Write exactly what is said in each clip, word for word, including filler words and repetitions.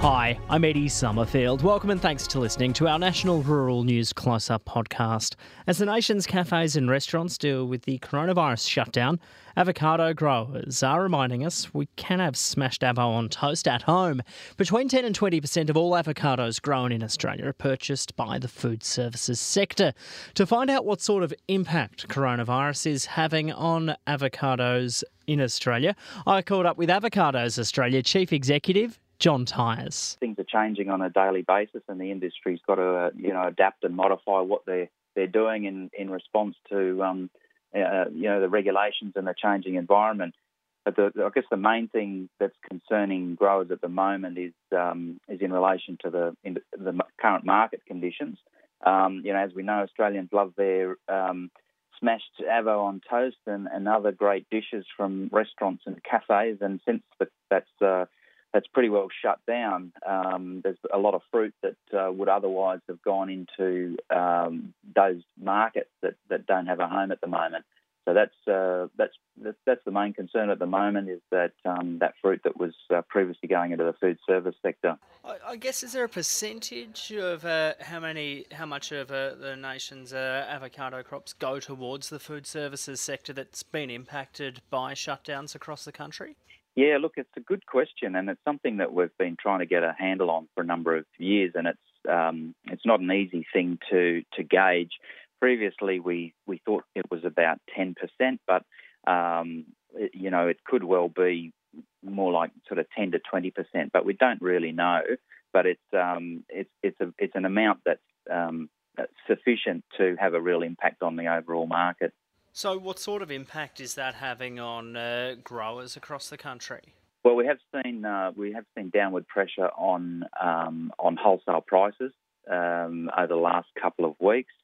Hi, I'm Eddie Summerfield. Welcome and thanks to listening to our National Rural News Close-Up podcast. As the nation's cafes and restaurants deal with the coronavirus shutdown, avocado growers are reminding us we can have smashed avo on toast at home. Between ten and twenty percent of all avocados grown in Australia are purchased by the food services sector. To find out what sort of impact coronavirus is having on avocados in Australia, I called up with Avocados Australia Chief Executive John Tyers. Things are changing on a daily basis, and the industry's got to, uh, you know, adapt and modify what they're they're doing in in response to, um, uh, you know, the regulations and the changing environment. But the, I guess the main thing that's concerning growers at the moment is um, is in relation to the in the current market conditions. Um, you know, as we know, Australians love their um, smashed avo on toast and, and other great dishes from restaurants and cafes, and since the, that's uh, That's pretty well shut down. Um, there's a lot of fruit that uh, would otherwise have gone into um, those markets that, that don't have a home at the moment. So that's uh, that's that's the main concern at the moment, is that um, that fruit that was uh, previously going into the food service sector. I, I guess, is there a percentage of uh, how many, how much of uh, the nation's uh, avocado crops go towards the food services sector that's been impacted by shutdowns across the country? Yeah, look, it's a good question, and it's something that we've been trying to get a handle on for a number of years, and it's um, it's not an easy thing to to gauge. Previously, we, we thought it was about ten percent, but um, it, you know, it could well be more like sort of ten to twenty percent, but we don't really know. But it's um, it's it's a it's an amount that's um, sufficient to have a real impact on the overall market. So what sort of impact is that having on uh, growers across the country? Well, we have seen uh, we have seen downward pressure on um, on wholesale prices um, over the last couple of weeks.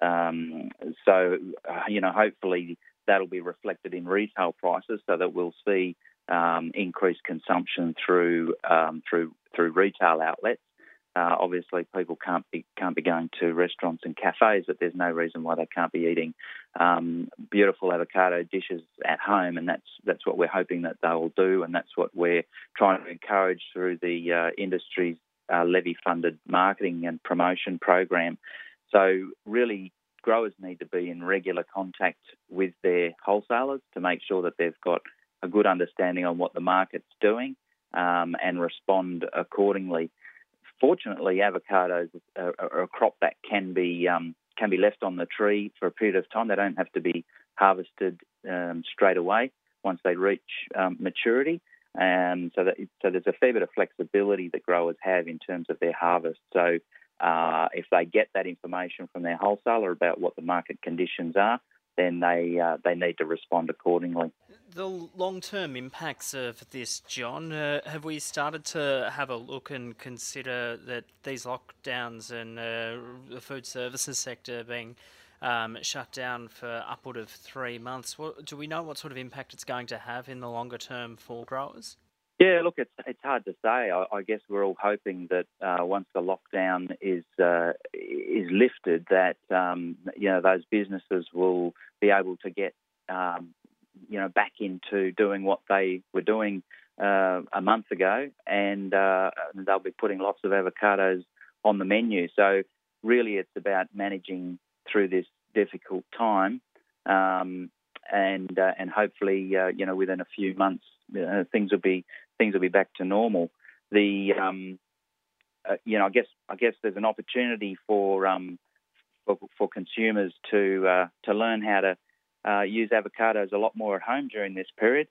Um, so, uh, you know, hopefully that'll be reflected in retail prices, so that we'll see um, increased consumption through um, through through retail outlets. Uh, obviously, people can't be can't be going to restaurants and cafes, but there's no reason why they can't be eating um, beautiful avocado dishes at home, and that's that's what we're hoping that they will do, and that's what we're trying to encourage through the uh, industry's uh, levy-funded marketing and promotion program. So, really, growers need to be in regular contact with their wholesalers to make sure that they've got a good understanding on what the market's doing um, and respond accordingly. Fortunately, avocados are, are a crop that can be um, can be left on the tree for a period of time. They don't have to be harvested um, straight away once they reach um, maturity, and so that so there's a fair bit of flexibility that growers have in terms of their harvest. So, uh, if they get that information from their wholesaler about what the market conditions are, then they uh, they need to respond accordingly. The long-term impacts of this, John, uh, have we started to have a look and consider that these lockdowns and uh, the food services sector being um, shut down for upward of three months? What, do we know what sort of impact it's going to have in the longer term for growers? Yeah, look, it's it's hard to say. I, I guess we're all hoping that uh, once the lockdown is uh, is lifted, that um, you know those businesses will be able to get um, you know back into doing what they were doing uh, a month ago, and uh, they'll be putting lots of avocados on the menu. So really, it's about managing through this difficult time, um, and uh, and hopefully, uh, you know, within a few months, uh, things will be things will be back to normal. The um, uh, you know, I guess I guess there's an opportunity for um, for, for consumers to uh, to learn how to uh, use avocados a lot more at home during this period,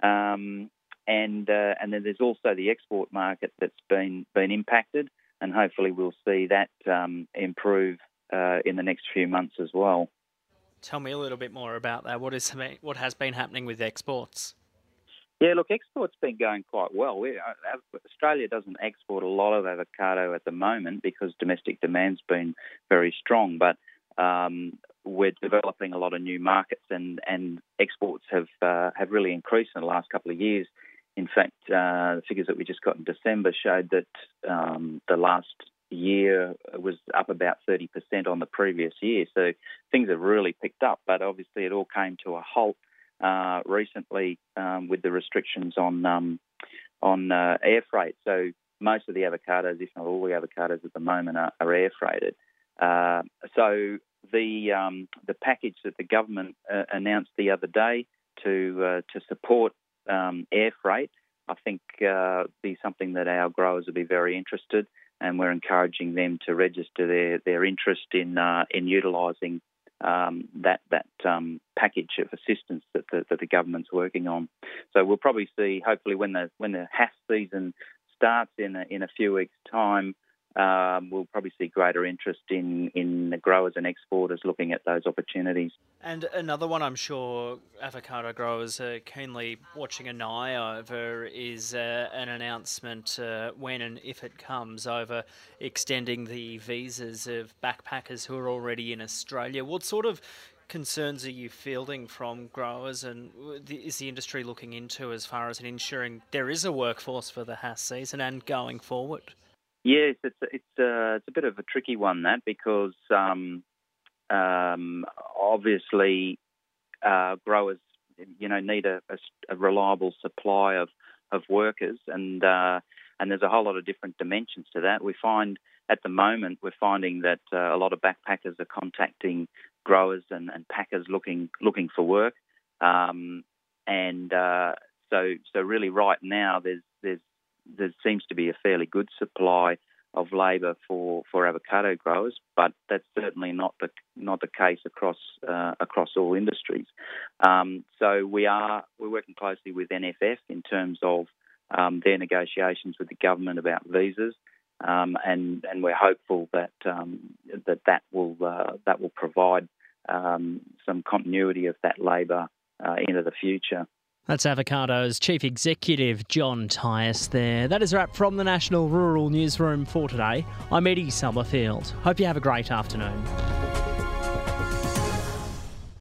um, and uh, and then there's also the export market that's been been impacted, and hopefully we'll see that um, improve uh, in the next few months as well. Tell me a little bit more about that. What is what has been happening with exports? Yeah, look, export's been going quite well. We, uh, Australia doesn't export a lot of avocado at the moment because domestic demand's been very strong, but um, we're developing a lot of new markets, and, and exports have uh, have really increased in the last couple of years. In fact, uh, the figures that we just got in December showed that um, the last year was up about thirty percent on the previous year. So things have really picked up, but obviously it all came to a halt Uh, recently um, with the restrictions on um, on uh, air freight. So most of the avocados, if not all the avocados at the moment, are, are air freighted. Uh, so the um, the package that the government uh, announced the other day to uh, to support um, air freight, I think uh, be something that our growers will be very interested, and we're encouraging them to register their, their interest in uh, in utilising um, that that um, package of assistance that the, that the government's working on. So we'll probably see, hopefully, when the when the Hass season starts in a, in a few weeks' time, um, we'll probably see greater interest in, in the growers and exporters looking at those opportunities. And another one I'm sure avocado growers are keenly watching an eye over is uh, an announcement uh, when and if it comes over extending the visas of backpackers who are already in Australia. What sort of concerns are you fielding from growers, and is the industry looking into as far as ensuring there is a workforce for the Hass season and going forward? Yes, it's a, it's a, it's a bit of a tricky one, that, because um, um, obviously uh, growers, you know, need a, a, a reliable supply of, of workers, and uh, and there's a whole lot of different dimensions to that. We find at the moment we're finding that uh, a lot of backpackers are contacting growers and, and packers looking looking for work, um, and uh, so so really right now there's there's there seems to be a fairly good supply of labour for, for avocado growers, but that's certainly not the not the case across uh, across all industries. Um, so we are we're working closely with N F F in terms of um, their negotiations with the government about visas, um, and and we're hopeful that um, that that will uh, that will provide um, some continuity of that labour uh, into the future. That's Avocado's Chief Executive, John Tyas there. That is a wrap from the National Rural Newsroom for today. I'm Eddie Summerfield. Hope you have a great afternoon.